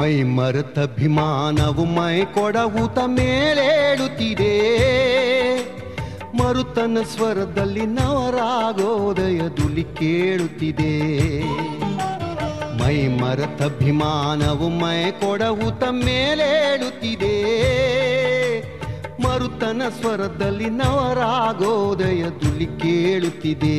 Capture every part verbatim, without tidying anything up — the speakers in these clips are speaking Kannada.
ಮೈ ಮರೆತಭಿಮಾನವು ಮೈ ಕೊಡವುತ ಮೇಲೇಳುತ್ತಿದೆ. ಮರುತನ ಸ್ವರದಲ್ಲಿ ನವರಾಗೋದಯ ದುಲಿ ಕೇಳುತ್ತಿದೆ. ಮೈ ಮರೆತಭಿಮಾನವು ಮೈ ಕೊಡವುತ ಮೇಲೇಳುತ್ತಿದೆ. ಮರುತನ ಸ್ವರದಲ್ಲಿ ನವರಾಗೋದಯ ದುಲಿ ಕೇಳುತ್ತಿದೆ.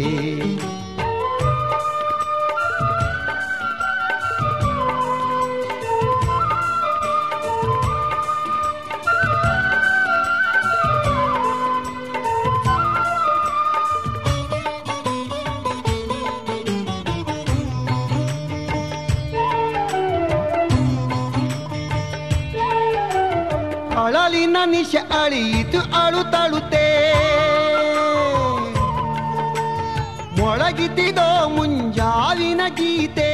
ಅಳಲಿನ ನಿಶ ಅಳಿಯಿತು ಅಳುತ್ತಳುತ್ತೆ. ಮೊಳಗಿತಿದೋ ಮುಂಜಾವಿನ ಗೀತೆ.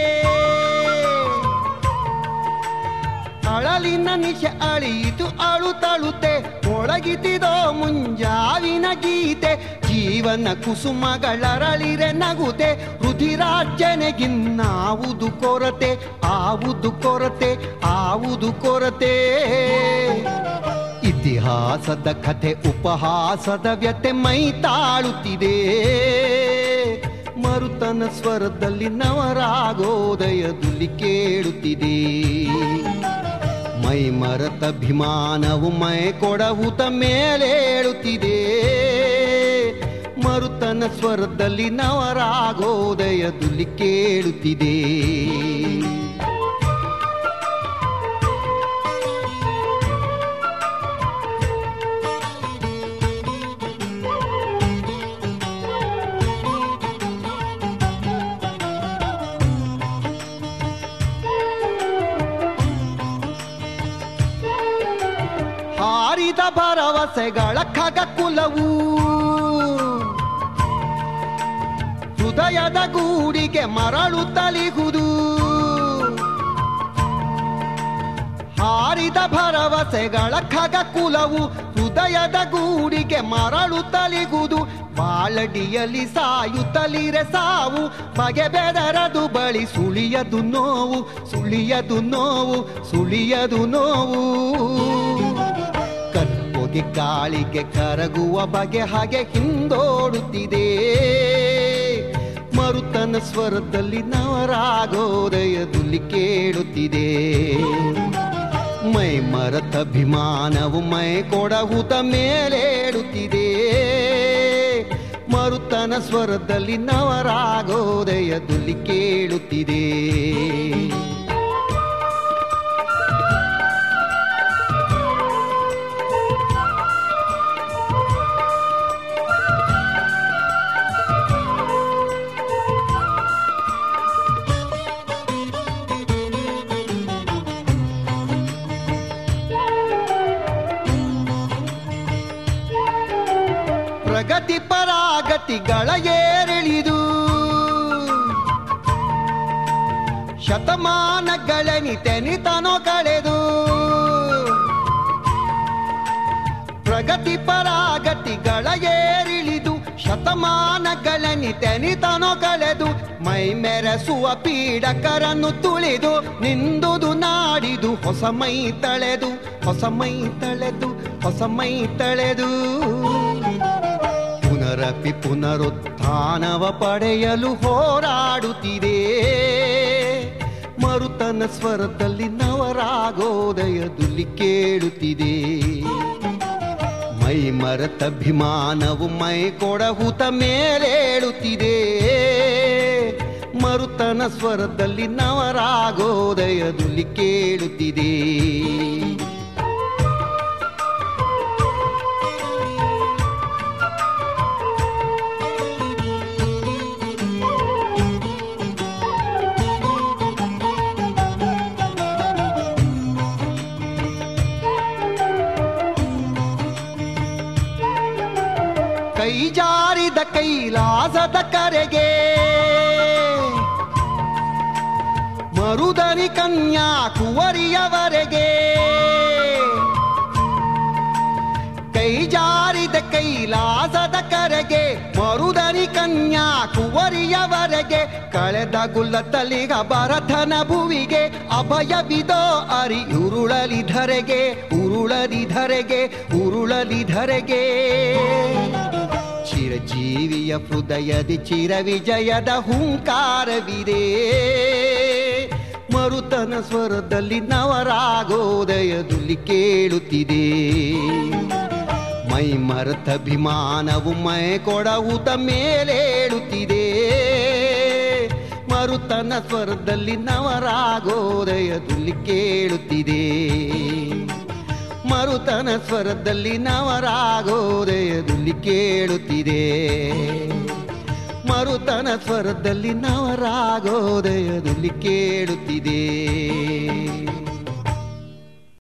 ಅಳಲಿನ ನಿಶ ಅಳಿಯಿತು ಅಳುತ್ತಳುತ್ತೆ. ಮೊಳಗಿತಿದೋ ಮುಂಜಾವಿನ ಗೀತೆ. ಜೀವನ ಕುಸುಮಗಳರಳಿರೆ ನಗುತೆ. ರುಧಿರಾರ್ಜನೆಗಿನ್ನಾವುದು ಕೊರತೆ, ಆವುದು ಕೊರತೆ, ಆವುದು ಕೊರತೆ. ಇತಿಹಾಸದ ಕಥೆ ಉಪಹಾಸದ ವ್ಯತೆ ಮೈ ತಾಳುತ್ತಿದೆ. ಮರುತನ ಸ್ವರದಲ್ಲಿ ನವರಾಗೋದಯ ದುಲಿ ಕೇಳುತ್ತಿದೆ. ಮೈ ಮರೆತಭಿಮಾನವು ಮೈ ಕೊಡವುತ ಮೇಲೇಳುತ್ತಿದೆ. ಮರುತನ ಸ್ವರದಲ್ಲಿ ನವರಾಗೋದಯ ದುಲಿ ಕೇಳುತ್ತಿದೆ. ಹಾರಿದ ಭರವಸೆಗಳ ಖಗ ಕುಲವು ಹೃದಯದ ಗೂಡಿಗೆ ಮರಳು ತಲಿಗುದು. ಹಾರಿದ ಭರವಸೆಗಳ ಖಗ ಕುಲವು ಹೃದಯದ ಗೂಡಿಗೆ ಮರಳು ತಲಿಗುದು. ಬಾಳಡಿಯಲ್ಲಿ ಸಾಯುತ್ತಲಿರೆ ಸಾವು. ಬಗೆ ಬೆದರದು ಬಳಿ ಸುಳಿಯದು ನೋವು, ಸುಳಿಯದು ನೋವು, ಸುಳಿಯದು ನೋವು. ಕற்பೊಗೆ ಗಾಳಿಗೆ ಕರಗುವ ಬಗೆ ಹಾಗೆ ಹಿಂದೋಡುತ್ತಿದೆ. ಮರುತನ ಸ್ವರದಲ್ಲಿ ನವರಾಗೋದಯ ದುಲಿ ಕೇಳುತ್ತಿದೆ. ಮೈ ಮರೆತಭಿಮಾನವು ಮೈ ಕೊಡವುತ ಮೇಲೇಳುತ್ತಿದೆ. ಮರುತನ ಸ್ವರದಲ್ಲಿ ನವರಾಗೋದಯ ದುಲಿ ಕೇಳುತ್ತಿದೆ. ಪ್ರಗತಿ ಪರಾಗತಿಗಳ ಏರಿಳಿದು ಶತಮಾನಗಳನಿತೆನಿತನೋ ಕಳೆದು. ಪ್ರಗತಿ ಪರಾಗತಿಗಳ ಏರಿಳಿದು ಶತಮಾನಗಳನಿತೆನಿತನೋ ಕಳೆದು. ಮೈ ಮೆರೆಸುವ ಪೀಡಕರನ್ನು ತುಳಿದು ನಿಂದುದು ನಾಡಿದು ಹೊಸ ಮೈ ತಳೆದು, ಹೊಸ ಮೈ ತಳೆದು, ಹೊಸ ಮೈ ತಳೆದು. ಪುನರಪಿ ಪುನರುತ್ಥಾನವ ಪಡೆಯಲು ಹೋರಾಡುತ್ತಿದೆ. ಮರುತನ ಸ್ವರದಲ್ಲಿ ನವರಾಗೋದಯ ದುಲಿ ಕೇಳುತ್ತಿದೆ. ಮೈ ಮರೆತಭಿಮಾನವು ಮೈ ಕೊಡವುತ ಮೇಲೇಳುತ್ತಿದೆ. ಮರುತನ ಸ್ವರದಲ್ಲಿ ನವರಾಗೋದಯ ದುಲಿ ಕೇಳುತ್ತಿದೆ. ಕೈ ಜಾರಿದ ಕೈಲಾಸದ ಕರೆಗೆ ಮರುದನಿ ಕನ್ಯಾಕುವರಿಯವರೆಗೆ. ಕೈ ಜಾರಿದ ಕೈಲಾಸದ ಕರೆಗೆ ಮರುದನಿ ಕನ್ಯಾಕುವರಿ ಪರಿಯವರೆಗೆ ಕಳೆದ ಗುಲ್ಲ ತಲಿಗ ಭರತನ ಭುವಿಗೆ ಅಭಯವಿದೋ ಅರಿ ಉರುಳಲಿ ಧರೆಗೆ ಉರುಳಲಿ ಧರೆಗೆ ಉರುಳಲಿ ಧರೆಗೆ ಚಿರಜೀವಿಯ ಹೃದಯದಿ ಚಿರ ವಿಜಯದ ಹುಂಕಾರವಿದೆ ಮರುತನ ಸ್ವರದಲ್ಲಿ ನವರಾಗೋದಯದಲ್ಲಿ ಕೇಳುತ್ತಿದೆ ಮೈ ಮರೆತ ಅಭಿಮಾನವು ಮೈ ಕೊಡವುತ ಮೇಲೇಳುತ್ತಿದೆ ಮರುತನ ಸ್ವರದಲ್ಲಿ ನವರಾಗೋದಯದಲ್ಲಿ ಕೇಳುತ್ತಿದೆ ಮರುತನ ಸ್ವರದಲ್ಲಿ ನವರಾಗೋದಯದಲ್ಲಿ ಕೇಳುತ್ತಿದೆ ಮರುತನ ಸ್ವರದಲ್ಲಿ ನವರಾಗೋದಯದಲ್ಲಿ ಕೇಳುತ್ತಿದೆ